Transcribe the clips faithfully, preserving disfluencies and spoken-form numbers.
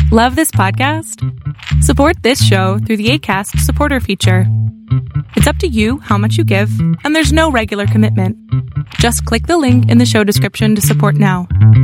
Love this podcast? Support this show through the Acast supporter feature. It's up to you how much you give, and there's no regular commitment. Just click the link in the show description to support now.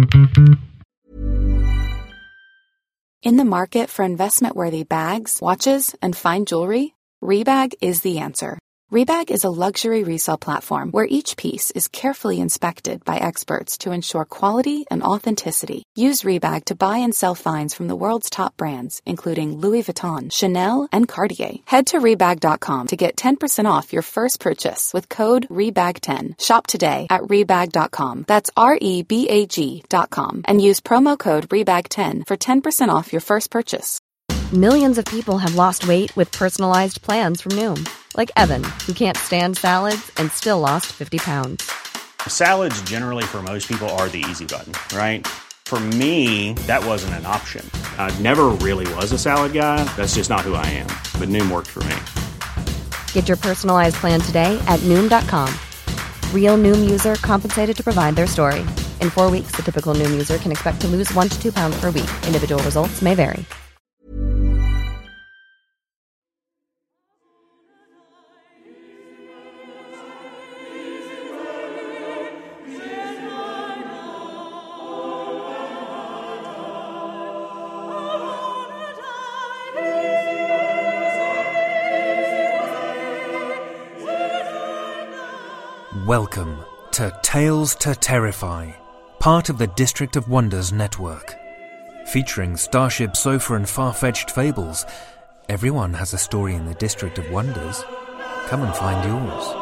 In the market for investment-worthy bags, watches, and fine jewelry, Rebag is the answer. Rebag is a luxury resale platform where each piece is carefully inspected by experts to ensure quality and authenticity. Use Rebag to buy and sell finds from the world's top brands, including Louis Vuitton, Chanel, and Cartier. Head to Rebag dot com to get ten percent off your first purchase with code Rebag ten. Shop today at Rebag dot com. That's R E B A G dot com. And use promo code Rebag ten for ten percent off your first purchase. Millions of people have lost weight with personalized plans from Noom. Like Evan, who can't stand salads and still lost fifty pounds. Salads generally for most people are the easy button, right? For me, that wasn't an option. I never really was a salad guy. That's just not who I am. But Noom worked for me. Get your personalized plan today at Noom dot com. Real Noom user compensated to provide their story. In four weeks, the typical Noom user can expect to lose one to two pounds per week. Individual results may vary. Welcome to Tales to Terrify, part of the District of Wonders network. Featuring Starship Sofa and far-fetched fables, everyone has a story in the District of Wonders. Come and find yours.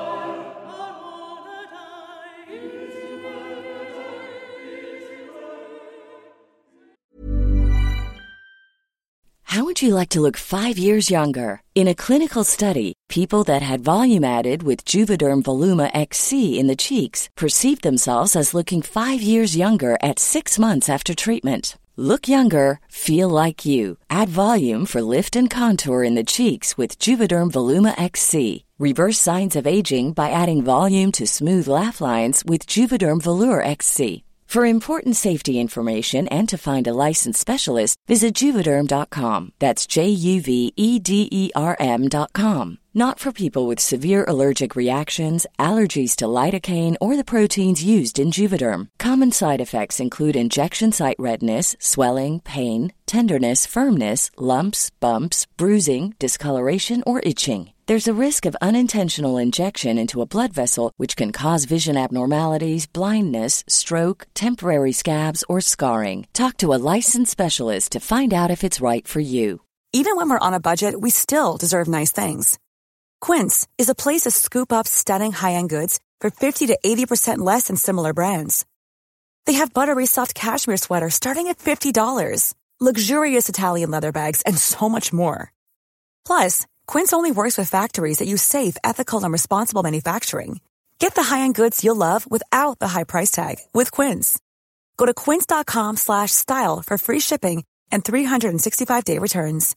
How would you like to look five years younger? In a clinical study, people that had volume added with Juvederm Voluma X C in the cheeks perceived themselves as looking five years younger at six months after treatment. Look younger, feel like you. Add volume for lift and contour in the cheeks with Juvederm Voluma X C. Reverse signs of aging by adding volume to smooth laugh lines with Juvederm Volure X C. For important safety information and to find a licensed specialist, visit Juvederm dot com. That's J U V E D E R M dot com. Not for people with severe allergic reactions, allergies to lidocaine, or the proteins used in Juvederm. Common side effects include injection site redness, swelling, pain, tenderness, firmness, lumps, bumps, bruising, discoloration, or itching. There's a risk of unintentional injection into a blood vessel, which can cause vision abnormalities, blindness, stroke, temporary scabs, or scarring. Talk to a licensed specialist to find out if it's right for you. Even when we're on a budget, we still deserve nice things. Quince is a place to scoop up stunning high-end goods for fifty to eighty percent less than similar brands. They have buttery soft cashmere sweaters starting at fifty dollars, luxurious Italian leather bags, and so much more. Plus, Quince only works with factories that use safe, ethical, and responsible manufacturing. Get the high-end goods you'll love without the high price tag with Quince. Go to quince dot com slash style for free shipping and three sixty-five day returns.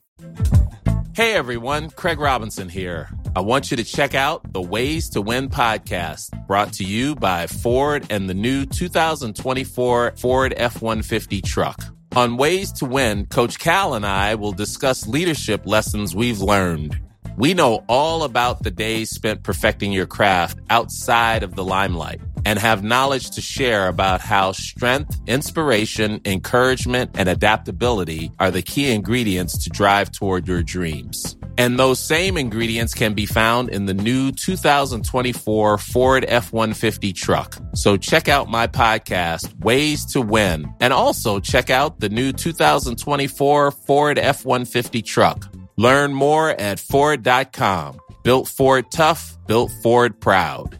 Hey everyone, Craig Robinson here. I want you to check out the Ways to Win podcast, brought to you by Ford and the new two thousand twenty-four Ford F one fifty truck. On Ways to Win, Coach Cal and I will discuss leadership lessons we've learned. We know all about the days spent perfecting your craft outside of the limelight and have knowledge to share about how strength, inspiration, encouragement, and adaptability are the key ingredients to drive toward your dreams. And those same ingredients can be found in the new two thousand twenty-four Ford F one fifty truck. So check out my podcast, Ways to Win, and also check out the new two thousand twenty-four Ford F one fifty truck. Learn more at Ford dot com. Built Ford tough, built Ford proud.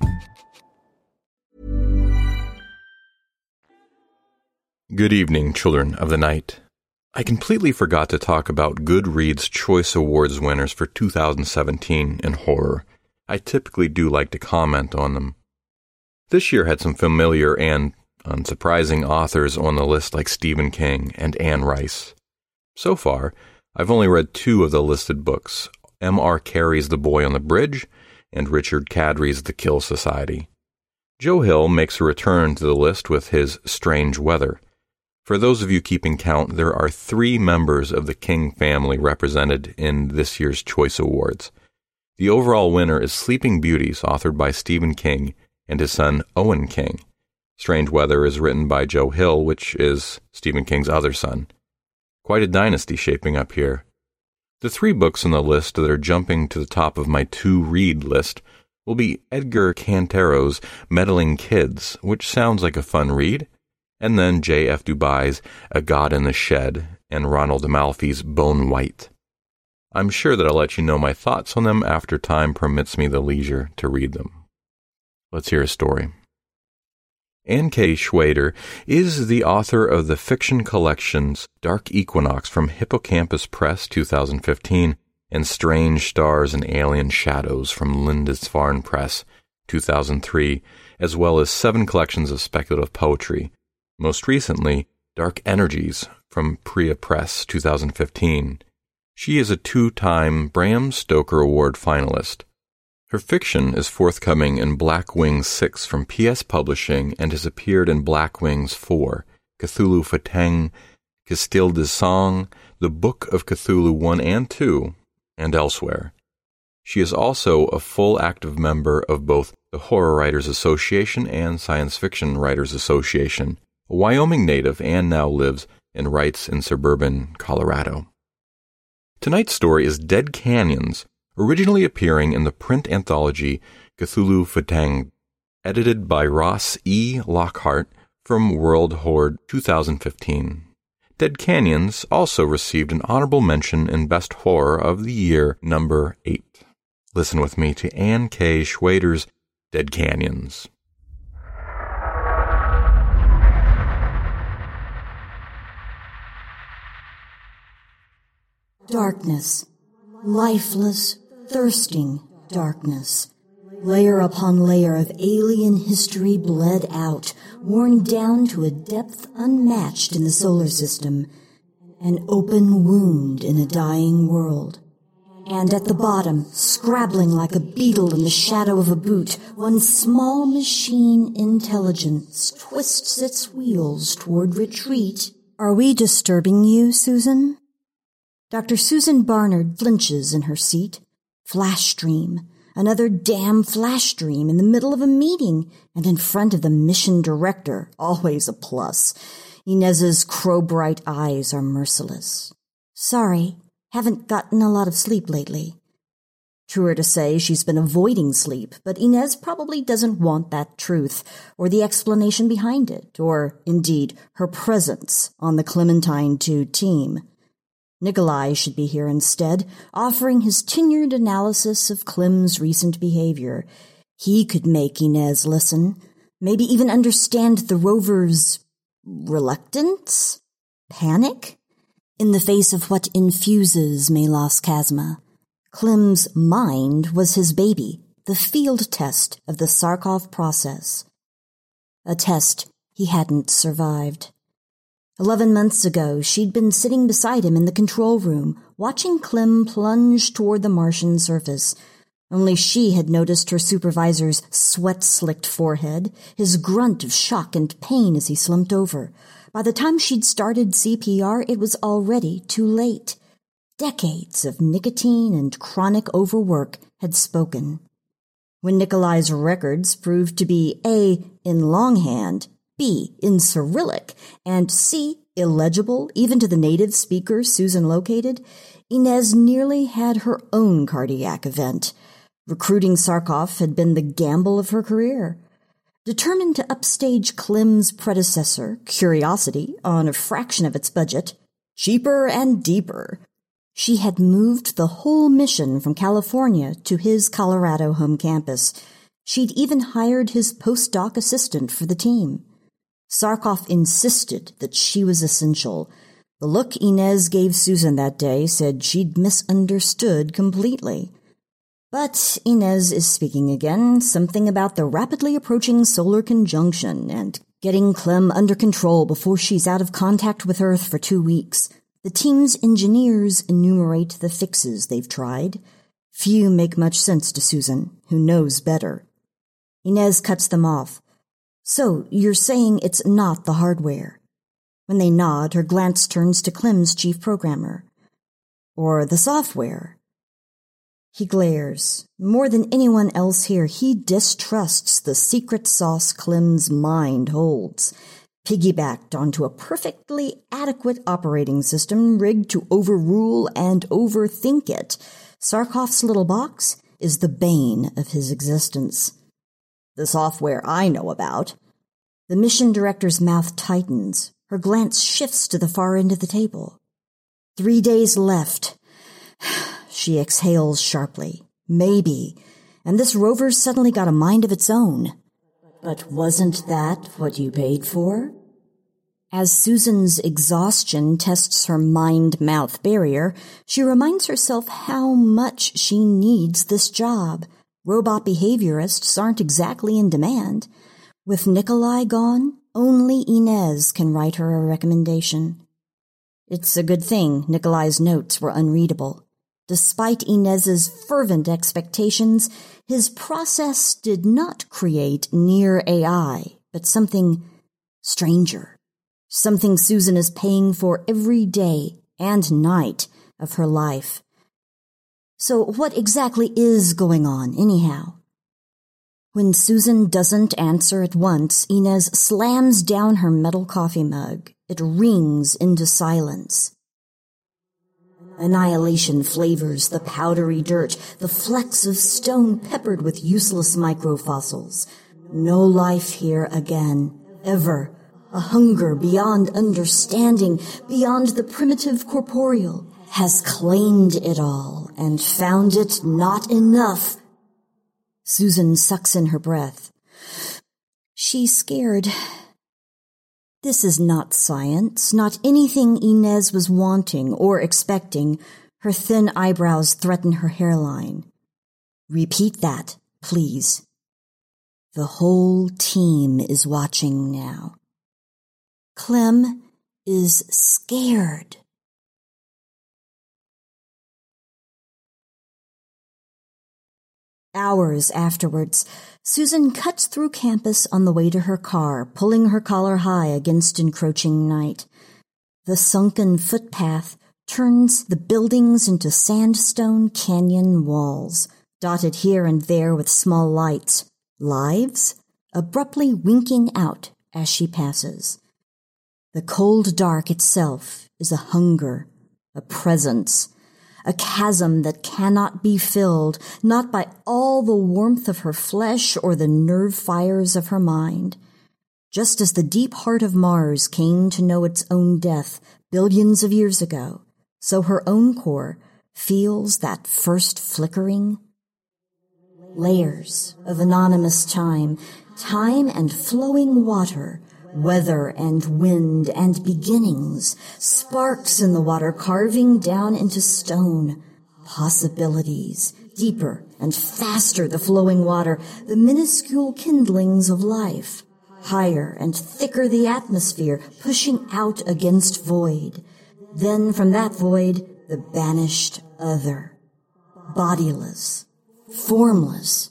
Good evening, children of the night. I completely forgot to talk about Goodreads Choice Awards winners for two thousand seventeen in horror. I typically do like to comment on them. This year had some familiar and unsurprising authors on the list like Stephen King and Anne Rice. So far, I've only read two of the listed books, M R Carey's The Boy on the Bridge and Richard Kadri's The Kill Society. Joe Hill makes a return to the list with his Strange Weather. For those of you keeping count, there are three members of the King family represented in this year's Choice Awards. The overall winner is Sleeping Beauties, authored by Stephen King and his son Owen King. Strange Weather is written by Joe Hill, which is Stephen King's other son. Quite a dynasty shaping up here. The three books on the list that are jumping to the top of my to-read list will be Edgar Cantero's Meddling Kids, which sounds like a fun read, and then J F Dubai's A God in the Shed and Ronald Amalfi's Bone White. I'm sure that I'll let you know my thoughts on them after time permits me the leisure to read them. Let's hear a story. Ann K. Schwader is the author of the fiction collections Dark Equinox from Hippocampus Press two thousand fifteen and Strange Stars and Alien Shadows from Lindisfarne Press two thousand three, as well as seven collections of speculative poetry. Most recently, Dark Energies from Priya Press two thousand fifteen. She is a two-time Bram Stoker Award finalist. Her fiction is forthcoming in Black Wings six from P S Publishing and has appeared in Black Wings four, Cthulhu Fateng, Castile de Song, The Book of Cthulhu one and two, and elsewhere. She is also a full active member of both the Horror Writers Association and Science Fiction Writers Association, a Wyoming native, and now lives and writes in suburban Colorado. Tonight's story is Dead Canyons, originally appearing in the print anthology Cthulhu Fateng, edited by Ross E. Lockhart from World Horde two thousand fifteen. Dead Canyons also received an honorable mention in Best Horror of the Year number eight. Listen with me to Ann K. Schwader's Dead Canyons. Darkness, lifeless, thirsting darkness. Layer upon layer of alien history bled out, worn down to a depth unmatched in the solar system. An open wound in a dying world. And at the bottom, scrabbling like a beetle in the shadow of a boot, one small machine intelligence twists its wheels toward retreat. Are we disturbing you, Susan? Doctor Susan Barnard flinches in her seat. Flash stream. Another damn flash stream in the middle of a meeting and in front of the mission director. Always a plus. Inez's crow-bright eyes are merciless. Sorry, haven't gotten a lot of sleep lately. Truer to say, she's been avoiding sleep, but Inez probably doesn't want that truth, or the explanation behind it, or, indeed, her presence on the Clementine two team. Nikolai should be here instead, offering his tenured analysis of Clem's recent behavior. He could make Inez listen, maybe even understand the rover's reluctance? Panic? In the face of what infuses Melas Chasma. Clem's mind was his baby, the field test of the Sarkov process. A test he hadn't survived. Eleven months ago, she'd been sitting beside him in the control room, watching Clem plunge toward the Martian surface. Only she had noticed her supervisor's sweat-slicked forehead, his grunt of shock and pain as he slumped over. By the time she'd started C P R, it was already too late. Decades of nicotine and chronic overwork had spoken. When Nikolai's records proved to be A, in longhand, B, in Cyrillic, and C, illegible even to the native speakers Susan located, Inez nearly had her own cardiac event. Recruiting Sarkov had been the gamble of her career. Determined to upstage Clem's predecessor, Curiosity, on a fraction of its budget, cheaper and deeper, she had moved the whole mission from California to his Colorado home campus. She'd even hired his postdoc assistant for the team. Sarkov insisted that she was essential. The look Inez gave Susan that day said she'd misunderstood completely. But Inez is speaking again, something about the rapidly approaching solar conjunction and getting Clem under control before she's out of contact with Earth for two weeks. The team's engineers enumerate the fixes they've tried. Few make much sense to Susan, who knows better. Inez cuts them off. So, you're saying it's not the hardware? When they nod, her glance turns to Clem's chief programmer. Or the software. He glares. More than anyone else here, he distrusts the secret sauce Clem's mind holds, piggybacked onto a perfectly adequate operating system rigged to overrule and overthink it. Sarkoff's little box is the bane of his existence. The software I know about. The mission director's mouth tightens. Her glance shifts to the far end of the table. Three days left. She exhales sharply. Maybe. And this rover's suddenly got a mind of its own. But wasn't that what you paid for? As Susan's exhaustion tests her mind-mouth barrier, she reminds herself how much she needs this job. Robot behaviorists aren't exactly in demand. With Nikolai gone, only Inez can write her a recommendation. It's a good thing Nikolai's notes were unreadable. Despite Inez's fervent expectations, his process did not create near A I, but something stranger. Something Susan is paying for every day and night of her life. So what exactly is going on, anyhow? When Susan doesn't answer at once, Inez slams down her metal coffee mug. It rings into silence. Annihilation flavors the powdery dirt, the flecks of stone peppered with useless microfossils. No life here again, ever. A hunger beyond understanding, beyond the primitive corporeal, has claimed it all and found it not enough. Susan sucks in her breath. She's scared. This is not science, not anything Inez was wanting or expecting. Her thin eyebrows threaten her hairline. Repeat that, please. The whole team is watching now. Clem is scared. Hours afterwards, Susan cuts through campus on the way to her car, pulling her collar high against encroaching night. The sunken footpath turns the buildings into sandstone canyon walls, dotted here and there with small lights, lives, abruptly winking out as she passes. The cold dark itself is a hunger, a presence, a chasm that cannot be filled, not by all the warmth of her flesh or the nerve fires of her mind. Just as the deep heart of Mars came to know its own death billions of years ago, so her own core feels that first flickering. Layers of anonymous time, time and flowing water, weather and wind and beginnings, sparks in the water carving down into stone, possibilities, deeper and faster the flowing water, the minuscule kindlings of life, higher and thicker the atmosphere, pushing out against void. Then from that void, the banished other, bodiless, formless,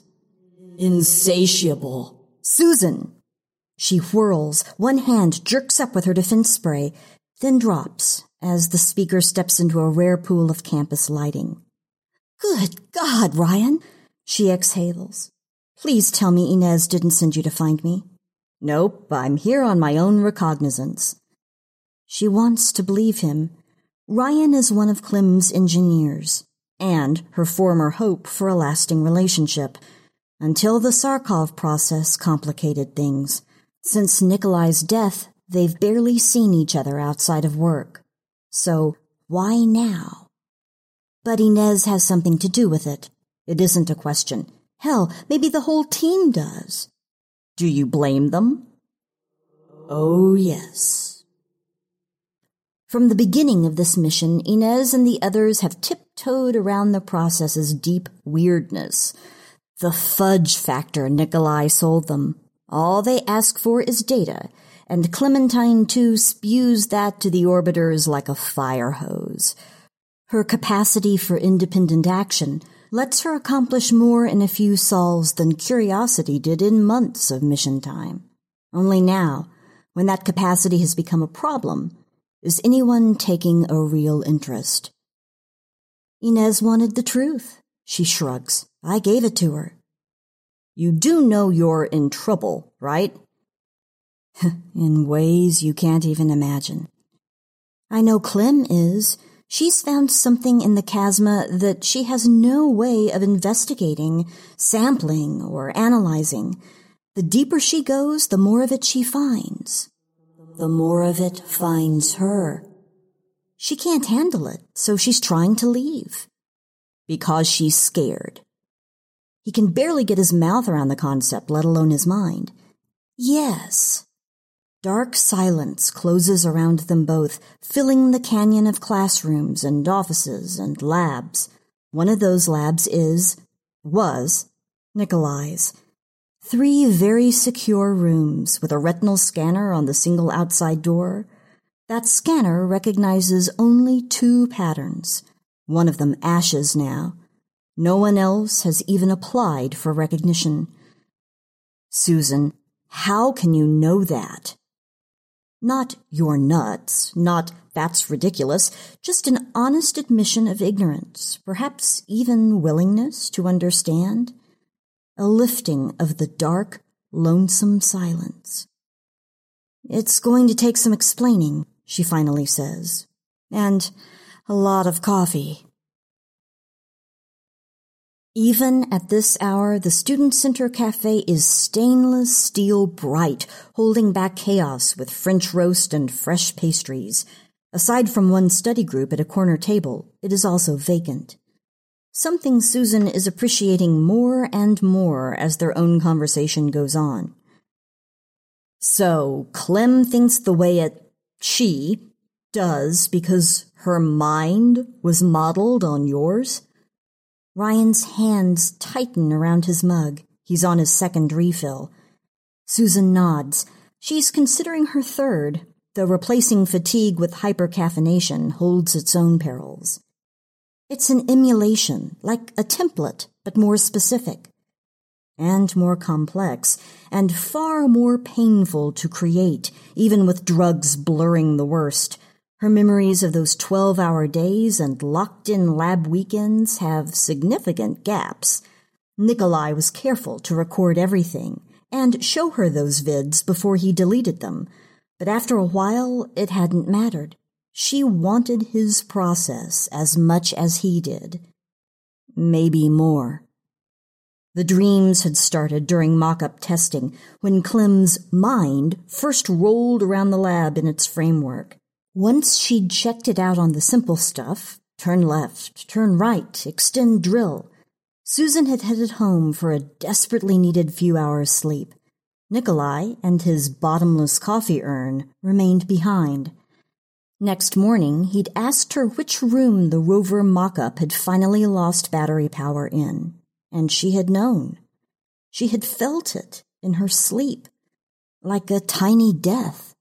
insatiable. Susan! She whirls, one hand jerks up with her defense spray, then drops as the speaker steps into a rare pool of campus lighting. Good God, Ryan! She exhales. Please tell me Inez didn't send you to find me. Nope, I'm here on my own recognizance. She wants to believe him. Ryan is one of Clem's engineers, and her former hope for a lasting relationship, until the Sarkov process complicated things. Since Nikolai's death, they've barely seen each other outside of work. So, why now? But Inez has something to do with it. It isn't a question. Hell, maybe the whole team does. Do you blame them? Oh, yes. From the beginning of this mission, Inez and the others have tiptoed around the process's deep weirdness. The fudge factor Nikolai sold them. All they ask for is data, and Clementine, too, spews that to the orbiters like a fire hose. Her capacity for independent action lets her accomplish more in a few sols than Curiosity did in months of mission time. Only now, when that capacity has become a problem, is anyone taking a real interest. Inez wanted the truth. She shrugs. I gave it to her. You do know you're in trouble, right? In ways you can't even imagine. I know Clem is. She's found something in the chasma that she has no way of investigating, sampling, or analyzing. The deeper she goes, the more of it she finds. The more of it finds her. She can't handle it, so she's trying to leave. Because she's scared. He can barely get his mouth around the concept, let alone his mind. Yes. Dark silence closes around them both, filling the canyon of classrooms and offices and labs. One of those labs is, was, Nikolai's. Three very secure rooms with a retinal scanner on the single outside door. That scanner recognizes only two patterns, one of them ashes now. No one else has even applied for recognition. Susan, how can you know that? Not you're nuts, not that's ridiculous, just an honest admission of ignorance, perhaps even willingness to understand. A lifting of the dark, lonesome silence. It's going to take some explaining, she finally says, and a lot of coffee. Even at this hour, the Student Center Cafe is stainless steel bright, holding back chaos with French roast and fresh pastries. Aside from one study group at a corner table, it is also vacant. Something Susan is appreciating more and more as their own conversation goes on. So, Clem thinks the way it, she, does because her mind was modeled on yours? Ryan's hands tighten around his mug. He's on his second refill. Susan nods. She's considering her third, though replacing fatigue with hypercaffeination holds its own perils. It's an emulation, like a template, but more specific. And more complex, and far more painful to create, even with drugs blurring the worst. Her memories of those twelve-hour days and locked-in lab weekends have significant gaps. Nikolai was careful to record everything and show her those vids before he deleted them, but after a while it hadn't mattered. She wanted his process as much as he did. Maybe more. The dreams had started during mock-up testing, when Clem's mind first rolled around the lab in its framework. Once she'd checked it out on the simple stuff, turn left, turn right, extend drill, Susan had headed home for a desperately needed few hours' sleep. Nikolai and his bottomless coffee urn remained behind. Next morning, he'd asked her which room the rover mock-up had finally lost battery power in, and she had known. She had felt it in her sleep, like a tiny death.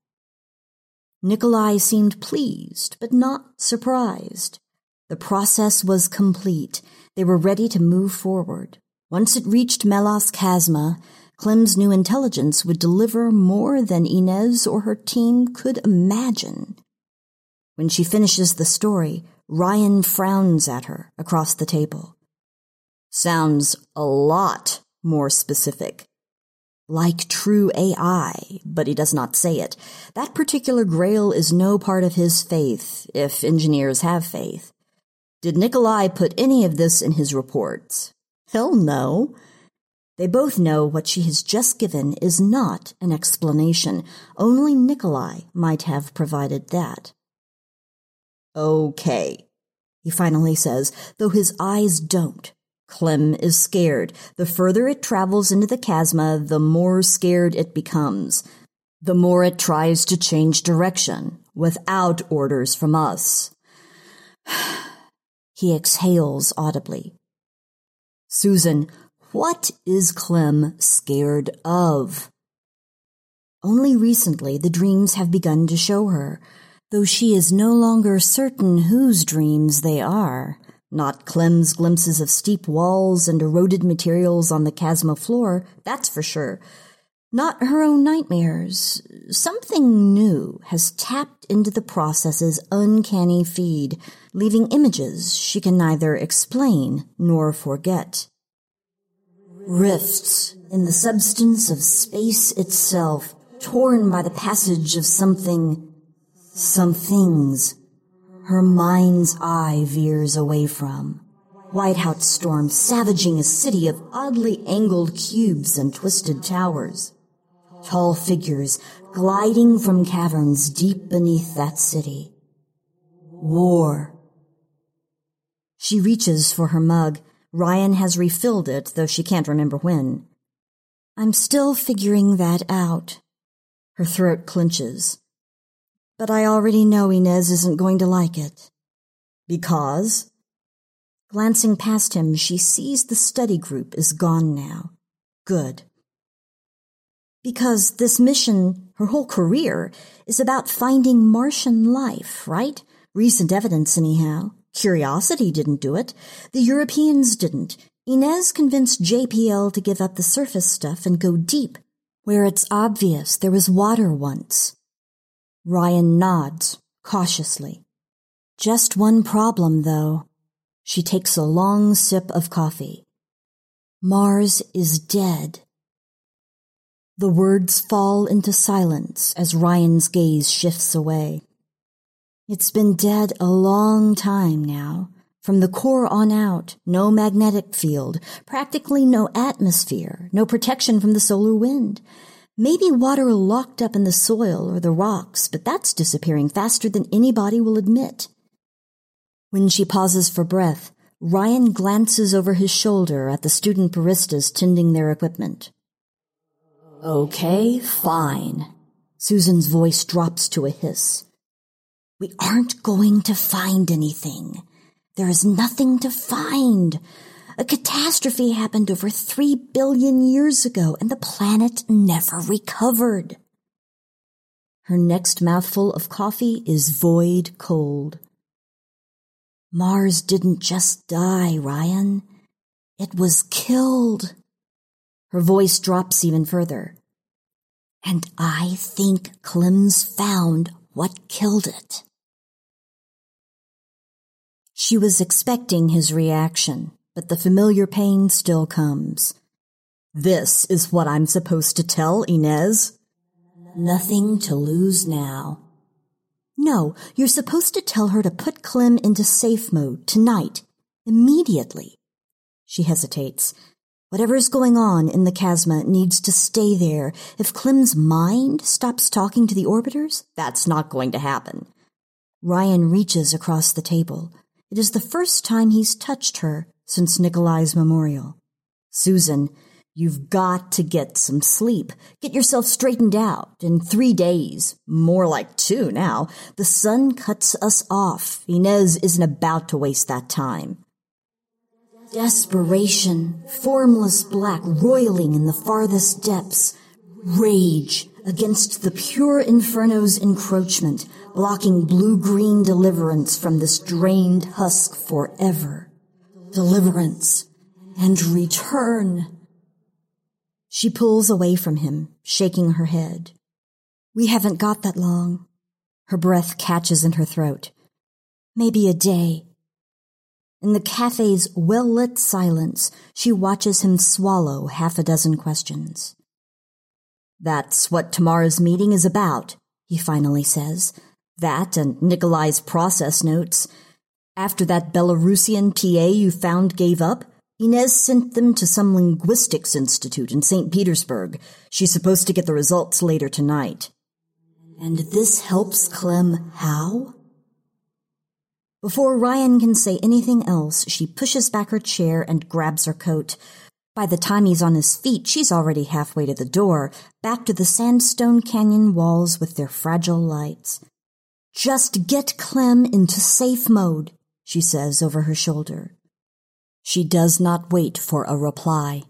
Nikolai seemed pleased, but not surprised. The process was complete. They were ready to move forward. Once it reached Melas Chasma, Clem's new intelligence would deliver more than Inez or her team could imagine. When she finishes the story, Ryan frowns at her across the table. Sounds a lot more specific. Like true A I, but he does not say it. That particular grail is no part of his faith, if engineers have faith. Did Nikolai put any of this in his reports? Hell no. They both know what she has just given is not an explanation. Only Nikolai might have provided that. Okay, he finally says, though his eyes don't. Clem is scared. The further it travels into the chasma, the more scared it becomes. The more it tries to change direction, without orders from us. He exhales audibly. Susan, what is Clem scared of? Only recently the dreams have begun to show her, though she is no longer certain whose dreams they are. Not Clem's glimpses of steep walls and eroded materials on the chasma floor, that's for sure. Not her own nightmares. Something new has tapped into the process's uncanny feed, leaving images she can neither explain nor forget. Rifts in the substance of space itself, torn by the passage of something, some things, her mind's eye veers away from. Whiteout storm savaging a city of oddly angled cubes and twisted towers. Tall figures gliding from caverns deep beneath that city. War. She reaches for her mug. Ryan has refilled it, though she can't remember when. I'm still figuring that out. Her throat clenches. But I already know Inez isn't going to like it. Because? Glancing past him, she sees the study group is gone now. Good. Because this mission, her whole career, is about finding Martian life, right? Recent evidence, anyhow. Curiosity didn't do it. The Europeans didn't. Inez convinced J P L to give up the surface stuff and go deep, where it's obvious there was water once. Ryan nods, cautiously. Just one problem, though. She takes a long sip of coffee. Mars is dead. The words fall into silence as Ryan's gaze shifts away. It's been dead a long time now. From the core on out, no magnetic field, practically no atmosphere, no protection from the solar wind. Maybe water locked up in the soil or the rocks, but that's disappearing faster than anybody will admit. When she pauses for breath, Ryan glances over his shoulder at the student baristas tending their equipment. Okay, fine. Susan's voice drops to a hiss. We aren't going to find anything. There is nothing to find. A catastrophe happened over three billion years ago, and the planet never recovered. Her next mouthful of coffee is void cold. Mars didn't just die, Ryan. It was killed. Her voice drops even further. And I think Clem's found what killed it. She was expecting his reaction, but the familiar pain still comes. This is what I'm supposed to tell Inez? Nothing to lose now. No, you're supposed to tell her to put Clem into safe mode tonight, immediately. She hesitates. Whatever's going on in the Chasma needs to stay there. If Clem's mind stops talking to the orbiters, that's not going to happen. Ryan reaches across the table. It is the first time he's touched her since Nikolai's memorial. Susan, you've got to get some sleep. Get yourself straightened out. In three days, more like two now, the sun cuts us off. Inez isn't about to waste that time. Desperation, formless black roiling in the farthest depths. Rage against the pure inferno's encroachment, blocking blue-green deliverance from this drained husk forever. Deliverance and return. She pulls away from him, shaking her head. We haven't got that long. Her breath catches in her throat. Maybe a day. In the cafe's well-lit silence, she watches him swallow half a dozen questions. That's what tomorrow's meeting is about, he finally says. That and Nikolai's process notes. After that Belarusian P A you found gave up, Inez sent them to some linguistics institute in Saint Petersburg. She's supposed to get the results later tonight. And this helps Clem how? Before Ryan can say anything else, she pushes back her chair and grabs her coat. By the time he's on his feet, she's already halfway to the door, back to the sandstone canyon walls with their fragile lights. Just get Clem into safe mode, she says over her shoulder. She does not wait for a reply.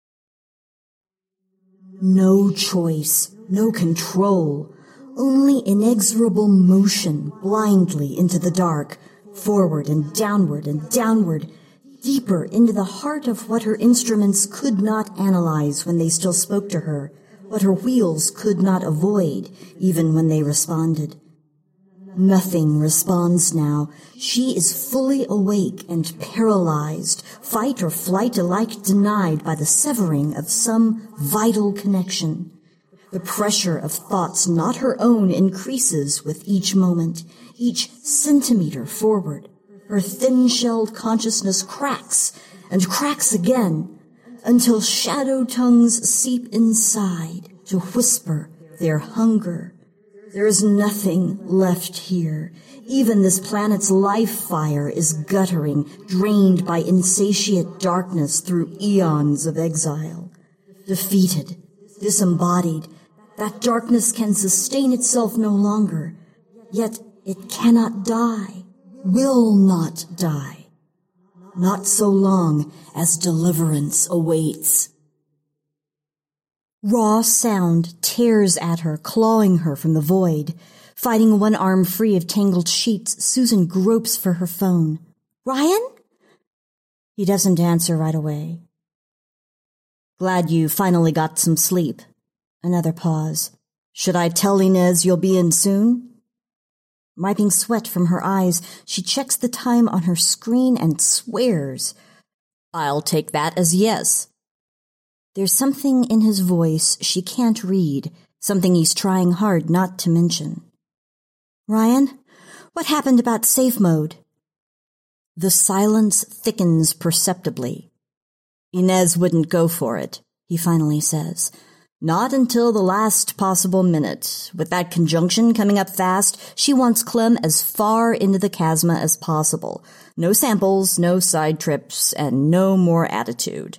No choice, no control, only inexorable motion blindly into the dark, forward and downward and downward, deeper into the heart of what her instruments could not analyze when they still spoke to her, but her wheels could not avoid, even when they responded. Nothing responds now. She is fully awake and paralyzed, fight or flight alike denied by the severing of some vital connection. The pressure of thoughts not her own increases with each moment, each centimeter forward. Her thin-shelled consciousness cracks and cracks again until shadow tongues seep inside to whisper their hunger. There is nothing left here. Even this planet's life fire is guttering, drained by insatiate darkness through eons of exile. Defeated, disembodied, that darkness can sustain itself no longer, yet it cannot die, will not die. Not so long as deliverance awaits. Raw sound tears at her, clawing her from the void. Fighting one arm free of tangled sheets, Susan gropes for her phone. Ryan? He doesn't answer right away. Glad you finally got some sleep. Another pause. Should I tell Inez you'll be in soon? Wiping sweat from her eyes, she checks the time on her screen and swears. I'll take that as yes. There's something in his voice she can't read, something he's trying hard not to mention. Ryan, what happened about safe mode? The silence thickens perceptibly. Inez wouldn't go for it, he finally says. Not until the last possible minute. With that conjunction coming up fast, she wants Clem as far into the chasma as possible. No samples, no side trips, and no more attitude.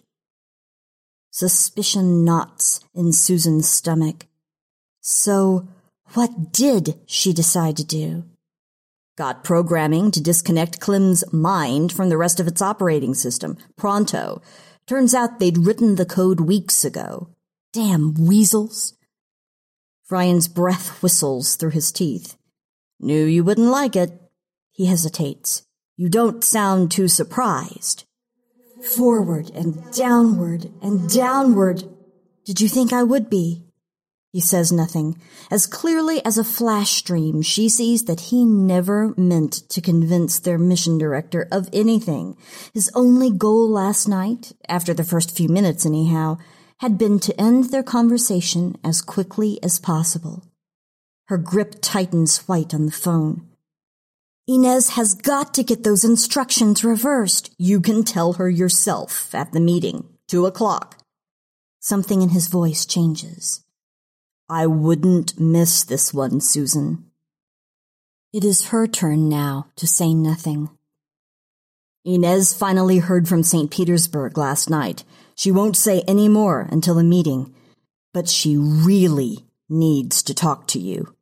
Suspicion knots in Susan's stomach. So, what did she decide to do? Got programming to disconnect Clem's mind from the rest of its operating system, pronto. Turns out they'd written the code weeks ago. Damn weasels. Ryan's breath whistles through his teeth. Knew you wouldn't like it. He hesitates. You don't sound too surprised. Forward and downward and downward. Did you think I would be? He says nothing. As clearly as a flash stream, she sees that he never meant to convince their mission director of anything. His only goal last night, after the first few minutes anyhow, had been to end their conversation as quickly as possible. Her grip tightens white on the phone. Inez has got to get those instructions reversed. You can tell her yourself at the meeting. Two o'clock. Something in his voice changes. I wouldn't miss this one, Susan. It is her turn now to say nothing. Inez finally heard from Saint Petersburg last night. She won't say any more until the meeting, but she really needs to talk to you.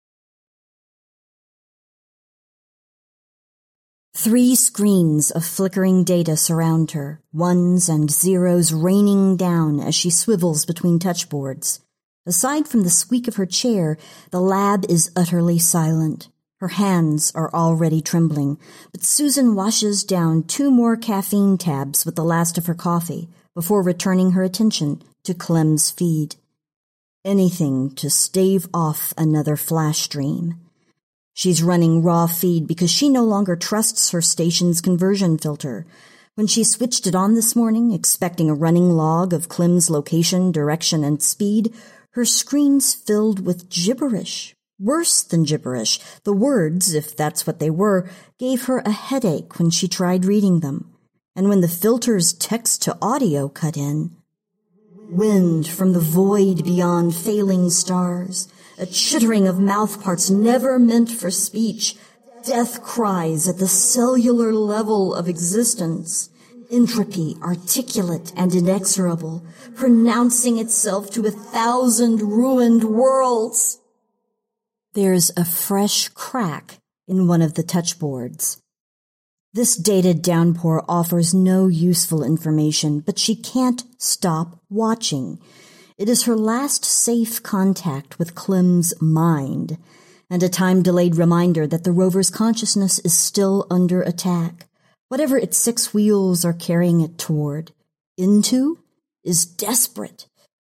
Three screens of flickering data surround her, ones and zeros raining down as she swivels between touchboards. Aside from the squeak of her chair, the lab is utterly silent. Her hands are already trembling, but Susan washes down two more caffeine tabs with the last of her coffee before returning her attention to Clem's feed. Anything to stave off another flash stream. She's running raw feed because she no longer trusts her station's conversion filter. When she switched it on this morning, expecting a running log of Clem's location, direction, and speed, her screens filled with gibberish. Worse than gibberish. The words, if that's what they were, gave her a headache when she tried reading them. And when the filter's text-to-audio cut in, wind from the void beyond failing stars, a chittering of mouthparts never meant for speech, death cries at the cellular level of existence, entropy articulate and inexorable, pronouncing itself to a thousand ruined worlds. There's a fresh crack in one of the touchboards. This data downpour offers no useful information, but she can't stop watching. It is her last safe contact with Clem's mind, and a time-delayed reminder that the rover's consciousness is still under attack. Whatever its six wheels are carrying it toward, into, is desperate.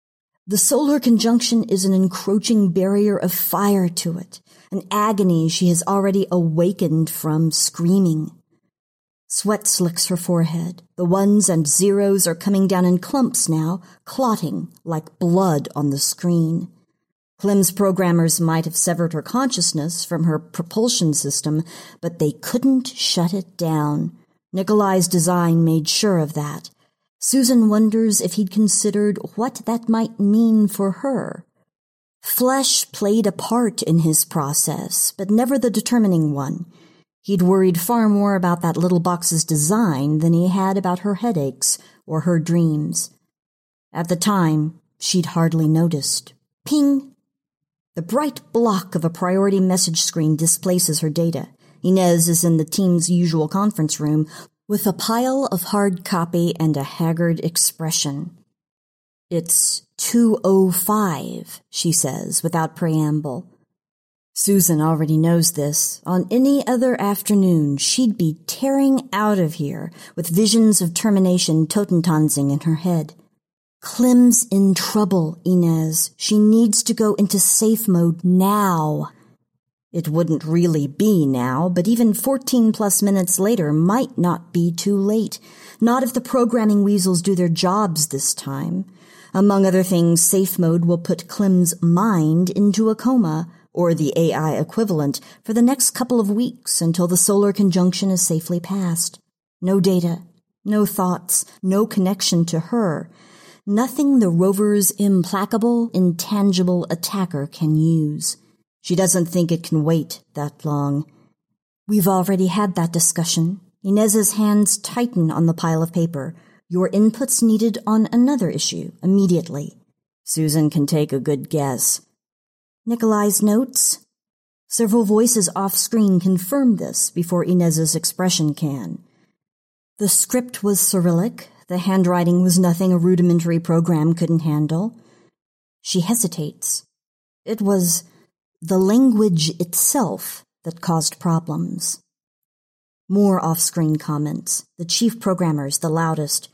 The solar conjunction is an encroaching barrier of fire to it, an agony she has already awakened from screaming. Sweat slicks her forehead. The ones and zeros are coming down in clumps now, clotting like blood on the screen. Klim's programmers might have severed her consciousness from her propulsion system, but they couldn't shut it down. Nikolai's design made sure of that. Susan wonders if he'd considered what that might mean for her. Flesh played a part in his process, but never the determining one. He'd worried far more about that little box's design than he had about her headaches or her dreams. At the time, she'd hardly noticed. Ping! The bright block of a priority message screen displaces her data. Inez is in the team's usual conference room with a pile of hard copy and a haggard expression. It's two oh five, she says, without preamble. Susan already knows this. On any other afternoon, she'd be tearing out of here with visions of termination Totentanzing in her head. Klim's in trouble, Inez. She needs to go into safe mode now. It wouldn't really be now, but even fourteen plus minutes later might not be too late. Not if the programming weasels do their jobs this time. Among other things, safe mode will put Klim's mind into a coma, or the A I equivalent, for the next couple of weeks until the solar conjunction is safely passed. No data, no thoughts, no connection to her. Nothing the rover's implacable, intangible attacker can use. She doesn't think it can wait that long. We've already had that discussion. Inez's hands tighten on the pile of paper. Your input's needed on another issue, immediately. Susan can take a good guess. Nikolai's notes? Several voices off-screen confirm this before Inez's expression can. The script was Cyrillic. The handwriting was nothing a rudimentary program couldn't handle. She hesitates. It was the language itself that caused problems. More off-screen comments. The chief programmer's the loudest.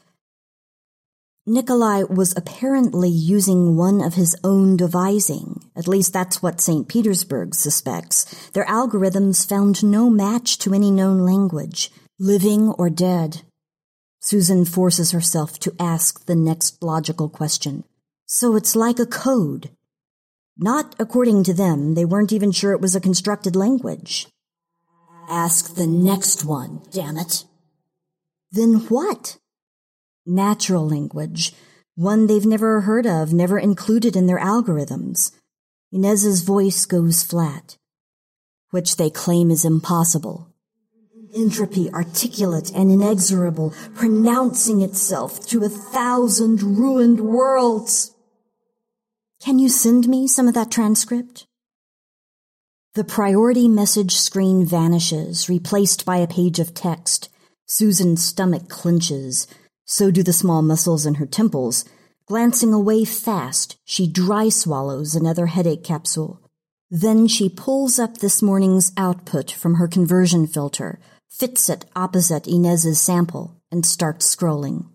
Nikolai was apparently using one of his own devising. At least that's what Saint Petersburg suspects. Their algorithms found no match to any known language, living or dead. Susan forces herself to ask the next logical question. So it's like a code. Not according to them. They weren't even sure it was a constructed language. Ask the next one, damn it. Then what? Natural language. One they've never heard of, never included in their algorithms. Inez's voice goes flat. Which they claim is impossible. Entropy, articulate and inexorable, pronouncing itself through a thousand ruined worlds. Can you send me some of that transcript? The priority message screen vanishes, replaced by a page of text. Susan's stomach clenches. So do the small muscles in her temples. Glancing away fast, she dry swallows another headache capsule. Then she pulls up this morning's output from her conversion filter, fits it opposite Inez's sample, and starts scrolling.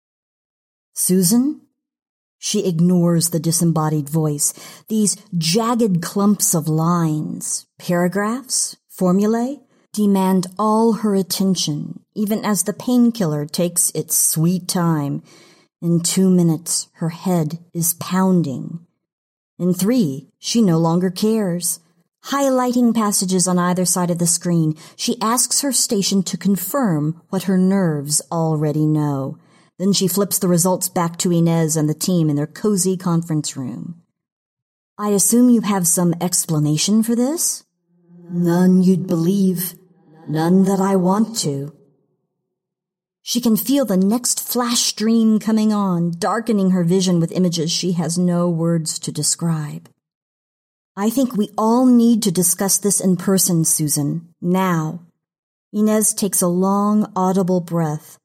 Susan? She ignores the disembodied voice. These jagged clumps of lines, paragraphs, formulae, demand all her attention, even as the painkiller takes its sweet time. In two minutes, her head is pounding. In three, she no longer cares. Highlighting passages on either side of the screen, she asks her station to confirm what her nerves already know. Then she flips the results back to Inez and the team in their cozy conference room. I assume you have some explanation for this? None you'd believe. None that I want to. She can feel the next flash stream coming on, darkening her vision with images she has no words to describe. I think we all need to discuss this in person, Susan. Now. Inez takes a long, audible breath.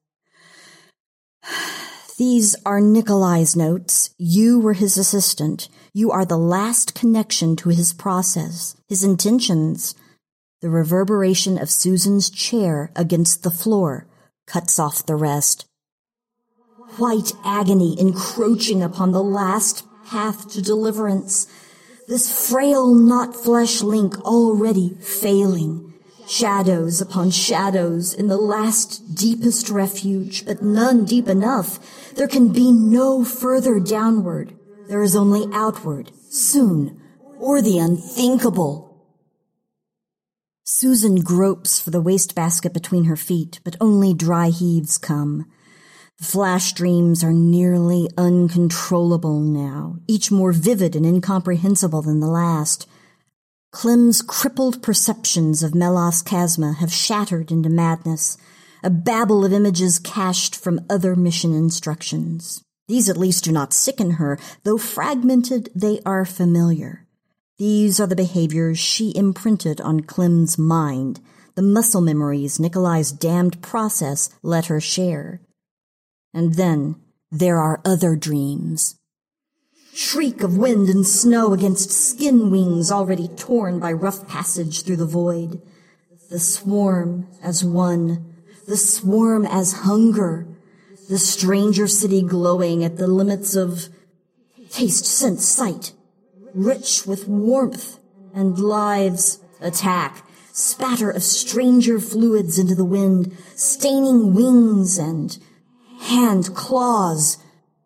These are Nikolai's notes. You were his assistant. You are the last connection to his process, his intentions. The reverberation of Susan's chair against the floor cuts off the rest. White agony encroaching upon the last path to deliverance. This frail, not flesh link already failing. Shadows upon shadows in the last deepest refuge, but none deep enough. There can be no further downward. There is only outward, soon, or the unthinkable. Susan gropes for the wastebasket between her feet, but only dry heaves come. The flash dreams are nearly uncontrollable now, each more vivid and incomprehensible than the last. Clem's crippled perceptions of Melas Chasma have shattered into madness, a babble of images cached from other mission instructions. These at least do not sicken her, though fragmented they are familiar. These are the behaviors she imprinted on Clem's mind, the muscle memories Nikolai's damned process let her share. And then there are other dreams. Shriek of wind and snow against skin wings already torn by rough passage through the void. The swarm as one, the swarm as hunger, the stranger city glowing at the limits of taste, sense, sight, rich with warmth and lives. Attack, spatter of stranger fluids into the wind, staining wings and hand claws.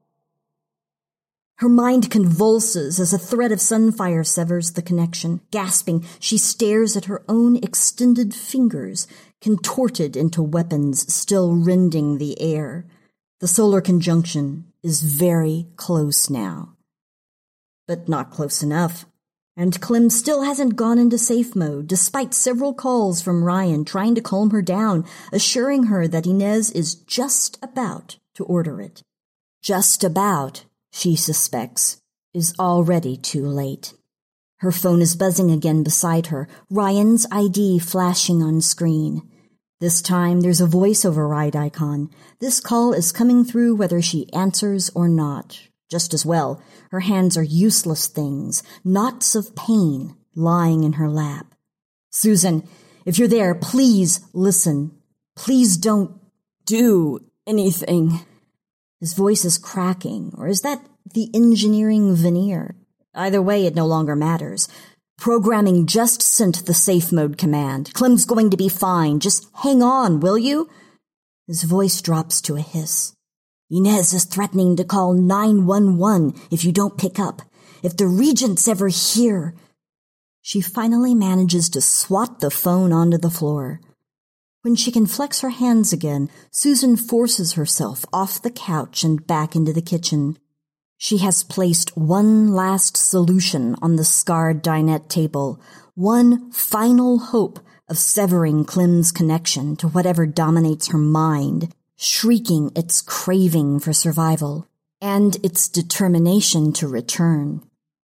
Her mind convulses as a thread of sunfire severs the connection. Gasping, she stares at her own extended fingers, contorted into weapons still rending the air. The solar conjunction is very close now. But not close enough. And Clem still hasn't gone into safe mode, despite several calls from Ryan trying to calm her down, assuring her that Inez is just about to order it. Just about, she suspects, is already too late. Her phone is buzzing again beside her, Ryan's I D flashing on screen. This time there's a voice override icon. This call is coming through whether she answers or not. Just as well, her hands are useless things, knots of pain lying in her lap. Susan, if you're there, please listen. Please don't do anything. His voice is cracking, or is that the engineering veneer? Either way, it no longer matters. Programming just sent the safe mode command. Clem's going to be fine. Just hang on, will you? His voice drops to a hiss. Inez is threatening to call nine one one if you don't pick up. If the Regent's ever here. She finally manages to swat the phone onto the floor. When she can flex her hands again, Susan forces herself off the couch and back into the kitchen. She has placed one last solution on the scarred dinette table, one final hope of severing Clem's connection to whatever dominates her mind, shrieking its craving for survival and its determination to return.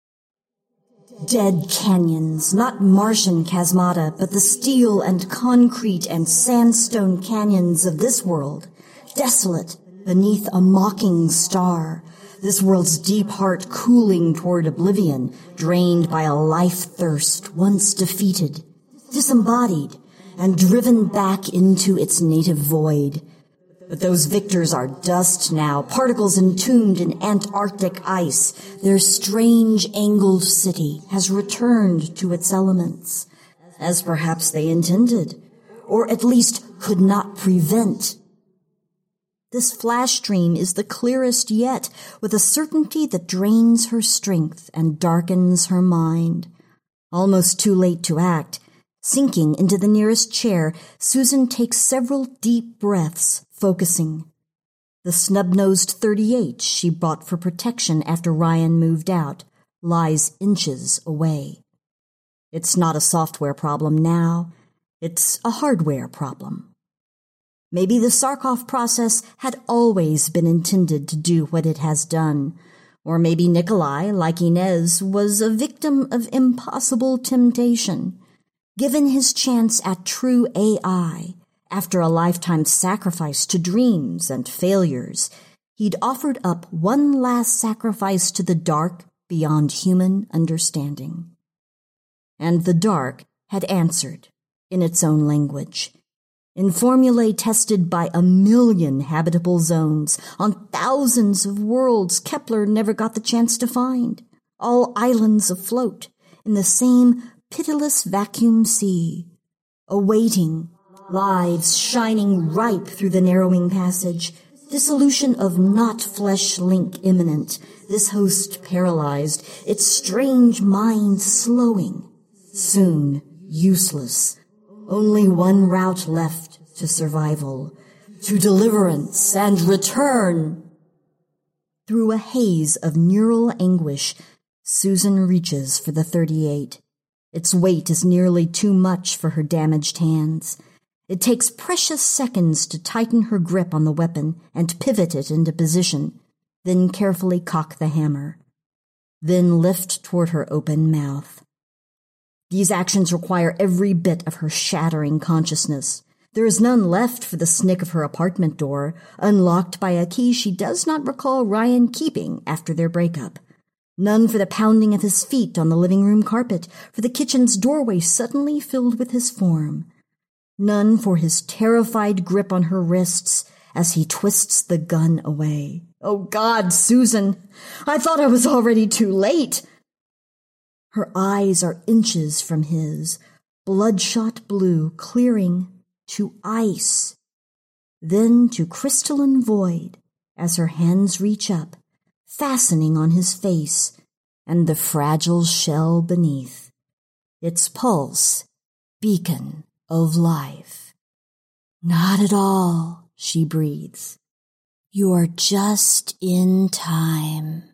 Dead canyons, not Martian chasmata, but the steel and concrete and sandstone canyons of this world, desolate beneath a mocking star, this world's deep heart cooling toward oblivion, drained by a life thirst once defeated, disembodied, and driven back into its native void. But those victors are dust now, particles entombed in Antarctic ice. Their strange angled city has returned to its elements, as perhaps they intended, or at least could not prevent. This flash dream is the clearest yet, with a certainty that drains her strength and darkens her mind. Almost too late to act. Sinking into the nearest chair, Susan takes several deep breaths, focusing. The snub-nosed thirty-eight she bought for protection after Ryan moved out lies inches away. It's not a software problem now. It's a hardware problem. Maybe the Sarkov process had always been intended to do what it has done. Or maybe Nikolai, like Inez, was a victim of impossible temptation. Given his chance at true A I, after a lifetime sacrifice to dreams and failures, he'd offered up one last sacrifice to the dark beyond human understanding. And the dark had answered in its own language. In formulae tested by a million habitable zones, on thousands of worlds Kepler never got the chance to find, all islands afloat in the same pitiless vacuum sea, awaiting, lives shining ripe through the narrowing passage, dissolution of not-flesh link imminent, this host paralyzed, its strange mind slowing, soon useless. Only one route left to survival, to deliverance and return. Through a haze of neural anguish, Susan reaches for the thirty-eight. Its weight is nearly too much for her damaged hands. It takes precious seconds to tighten her grip on the weapon and pivot it into position, then carefully cock the hammer, then lift toward her open mouth. These actions require every bit of her shattering consciousness. There is none left for the snick of her apartment door, unlocked by a key she does not recall Ryan keeping after their breakup. None for the pounding of his feet on the living room carpet, for the kitchen's doorway suddenly filled with his form. None for his terrified grip on her wrists as he twists the gun away. Oh God, Susan! I thought I was already too late! Her eyes are inches from his, bloodshot blue clearing to ice, then to crystalline void as her hands reach up, fastening on his face and the fragile shell beneath, its pulse, beacon of life. Not at all, she breathes. You're just in time.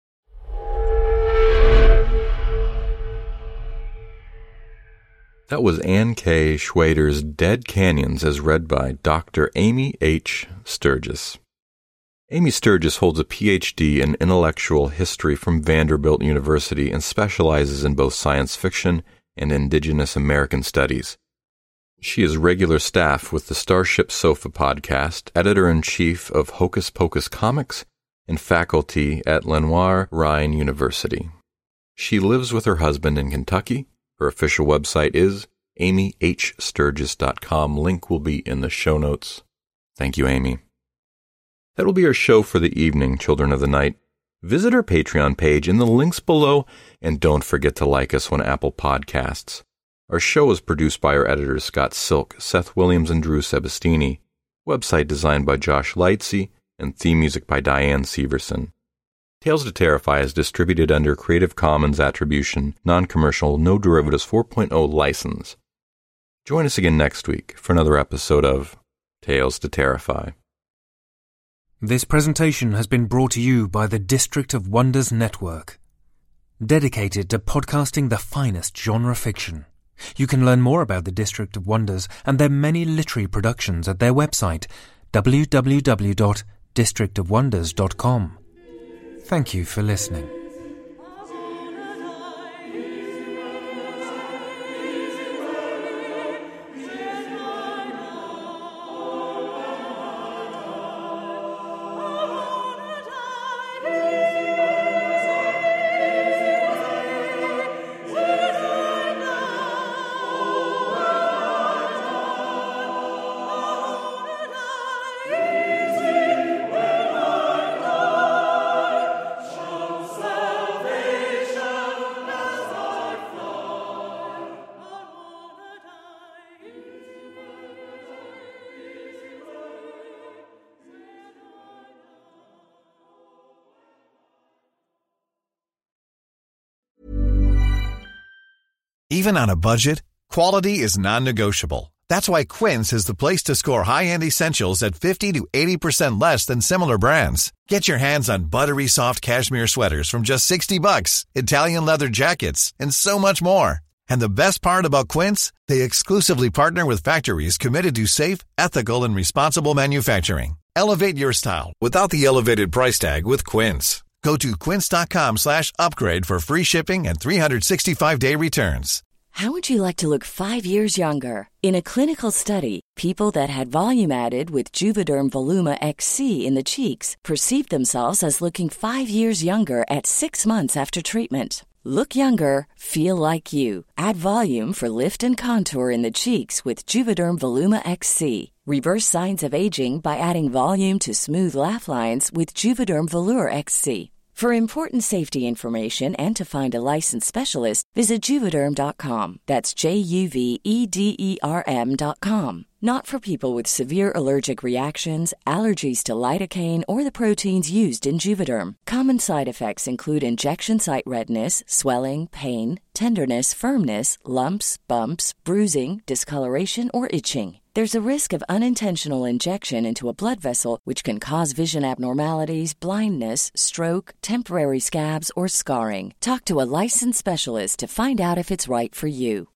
That was Ann K. Schwader's Dead Canyons as read by Doctor Amy H. Sturgis. Amy Sturgis holds a P H D in intellectual history from Vanderbilt University and specializes in both science fiction and Indigenous American studies. She is regular staff with the Starship Sofa podcast, editor-in-chief of Hocus Pocus Comics, and faculty at Lenoir Rhine University. She lives with her husband in Kentucky. Her official website is amy h sturgis dot com. Link will be in the show notes. Thank you, Amy. That will be our show for the evening, Children of the Night. Visit our Patreon page in the links below, and don't forget to like us on Apple Podcasts. Our show is produced by our editors Scott Silk, Seth Williams, and Drew Sebastini. Website designed by Josh Lightsey, and theme music by Diane Severson. Tales to Terrify is distributed under Creative Commons Attribution, Non-Commercial, No Derivatives four point oh license. Join us again next week for another episode of Tales to Terrify. This presentation has been brought to you by the District of Wonders Network, dedicated to podcasting the finest genre fiction. You can learn more about the District of Wonders and their many literary productions at their website, w w w dot district of wonders dot com. Thank you for listening. Even on a budget, quality is non-negotiable. That's why Quince is the place to score high-end essentials at fifty to eighty percent less than similar brands. Get your hands on buttery soft cashmere sweaters from just sixty bucks, Italian leather jackets, and so much more. And the best part about Quince, they exclusively partner with factories committed to safe, ethical, and responsible manufacturing. Elevate your style without the elevated price tag with Quince. Go to quince.com slash upgrade for free shipping and three sixty-five day returns. How would you like to look five years younger? In a clinical study, people that had volume added with Juvederm Voluma X C in the cheeks perceived themselves as looking five years younger at six months after treatment. Look younger, feel like you. Add volume for lift and contour in the cheeks with Juvederm Voluma X C. Reverse signs of aging by adding volume to smooth laugh lines with Juvederm Volure X C. For important safety information and to find a licensed specialist, visit Juvederm dot com. That's J U V E D E R M dot com. Not for people with severe allergic reactions, allergies to lidocaine, or the proteins used in Juvederm. Common side effects include injection site redness, swelling, pain, tenderness, firmness, lumps, bumps, bruising, discoloration, or itching. There's a risk of unintentional injection into a blood vessel, which can cause vision abnormalities, blindness, stroke, temporary scabs, or scarring. Talk to a licensed specialist to find out if it's right for you.